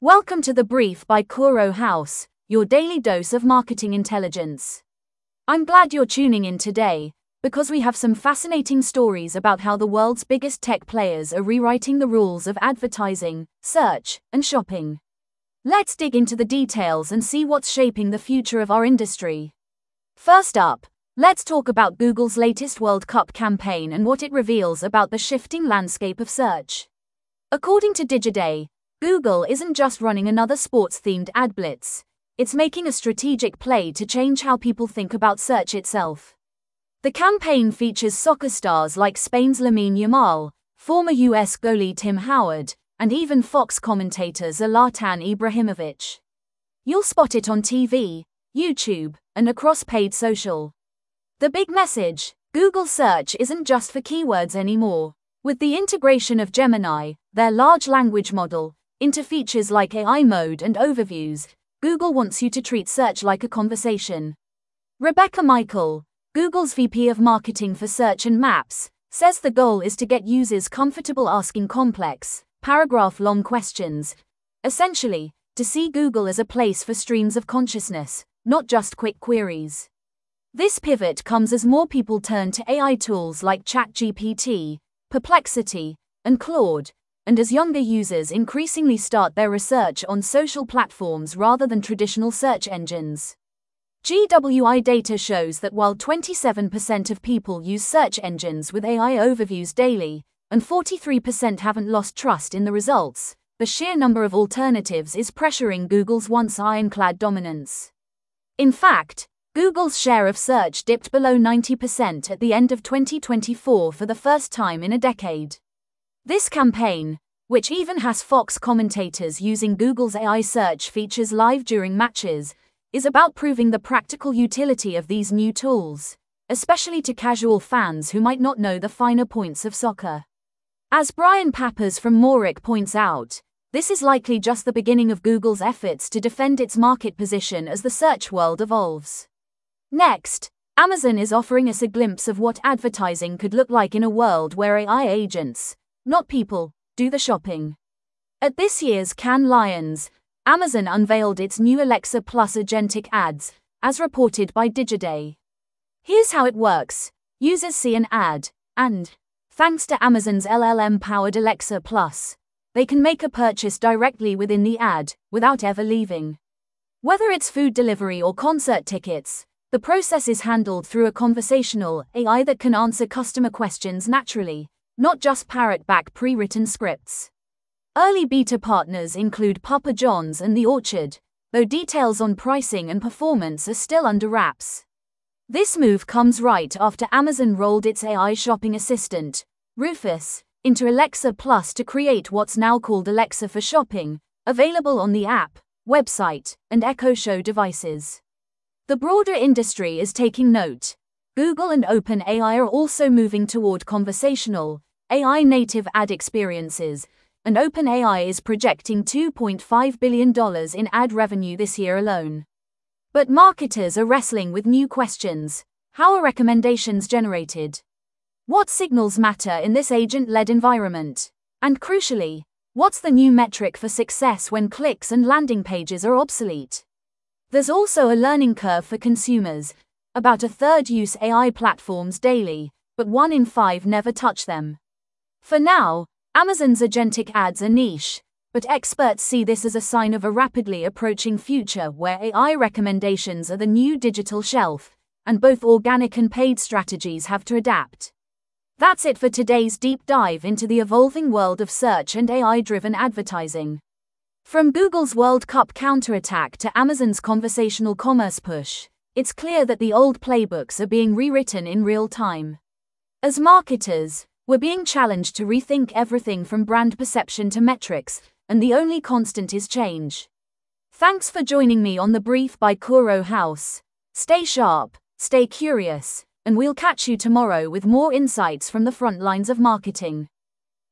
Welcome to The Brief by Kuro House, your daily dose of marketing intelligence. I'm glad you're tuning in today, because we have some fascinating stories about how the world's biggest tech players are rewriting the rules of advertising, search, and shopping. Let's dig into the details and see what's shaping the future of our industry. First up, let's talk about Google's latest World Cup campaign and what it reveals about the shifting landscape of search. According to Digiday, Google isn't just running another sports-themed ad blitz, it's making a strategic play to change how people think about search itself. The campaign features soccer stars like Spain's Lamine Yamal, former US goalie Tim Howard, and even Fox commentator Zlatan Ibrahimovic. You'll spot it on TV, YouTube, and across paid social. The big message: Google Search isn't just for keywords anymore. With the integration of Gemini, their large language model, into features like AI mode and overviews, Google wants you to treat search like a conversation. Rebecca Michael, Google's VP of Marketing for Search and Maps, says the goal is to get users comfortable asking complex, paragraph-long questions. Essentially, to see Google as a place for streams of consciousness, not just quick queries. This pivot comes as more people turn to AI tools like ChatGPT, Perplexity, and Claude, and as younger users increasingly start their research on social platforms rather than traditional search engines. GWI data shows that while 27% of people use search engines with AI overviews daily, and 43% haven't lost trust in the results, the sheer number of alternatives is pressuring Google's once ironclad dominance. In fact, Google's share of search dipped below 90% at the end of 2024 for the first time in a decade. This campaign, which even has Fox commentators using Google's AI search features live during matches, is about proving the practical utility of these new tools, especially to casual fans who might not know the finer points of soccer. As Brian Pappas from Moric points out, this is likely just the beginning of Google's efforts to defend its market position as the search world evolves. Next, Amazon is offering us a glimpse of what advertising could look like in a world where AI agents, not people, do the shopping. At this year's Cannes Lions, Amazon unveiled its new Alexa Plus agentic ads, as reported by Digiday. Here's how it works. Users see an ad, and, thanks to Amazon's LLM-powered Alexa Plus, they can make a purchase directly within the ad, without ever leaving. Whether it's food delivery or concert tickets, the process is handled through a conversational AI that can answer customer questions naturally, not just parrot back pre-written scripts. Early beta partners include Papa John's and The Orchard, though details on pricing and performance are still under wraps. This move comes right after Amazon rolled its AI shopping assistant, Rufus, into Alexa Plus to create what's now called Alexa for Shopping, available on the app, website, and Echo Show devices. The broader industry is taking note. Google and OpenAI are also moving toward conversational, AI-native ad experiences, and OpenAI is projecting $2.5 billion in ad revenue this year alone. But marketers are wrestling with new questions. How are recommendations generated? What signals matter in this agent-led environment? And crucially, what's the new metric for success when clicks and landing pages are obsolete? There's also a learning curve for consumers. About a third use AI platforms daily, but 1 in 5 never touch them. For now, Amazon's agentic ads are niche, but experts see this as a sign of a rapidly approaching future where AI recommendations are the new digital shelf, and both organic and paid strategies have to adapt. That's it for today's deep dive into the evolving world of search and AI-driven advertising. From Google's World Cup counterattack to Amazon's conversational commerce push, it's clear that the old playbooks are being rewritten in real time. As marketers, we're being challenged to rethink everything from brand perception to metrics, and the only constant is change. Thanks for joining me on The Brief by Kuro House. Stay sharp, stay curious, and we'll catch you tomorrow with more insights from the front lines of marketing.